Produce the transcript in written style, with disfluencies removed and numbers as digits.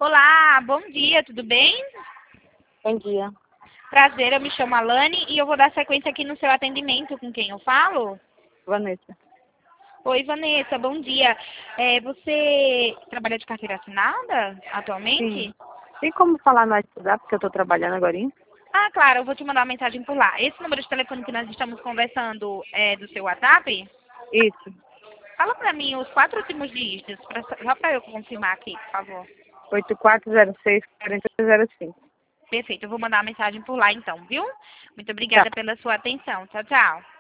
Olá, bom dia, tudo bem? Bom dia, Prazer, eu me chamo Alane e eu vou dar sequência aqui no seu atendimento. Com quem eu falo? Vanessa. Oi, Vanessa, bom dia. Você trabalha de carteira assinada Sim. atualmente? Tem como falar no WhatsApp, porque eu tô trabalhando agora? Ah, claro, eu vou te mandar uma mensagem por lá. Esse número de telefone que nós estamos conversando é do seu WhatsApp? Isso, Fala pra mim os 4 últimos dígitos, só pra eu confirmar aqui, por favor. 8406-4005. Perfeito, eu vou mandar uma mensagem por lá então, viu? Muito Tá. obrigada pela sua atenção. Tchau, tchau.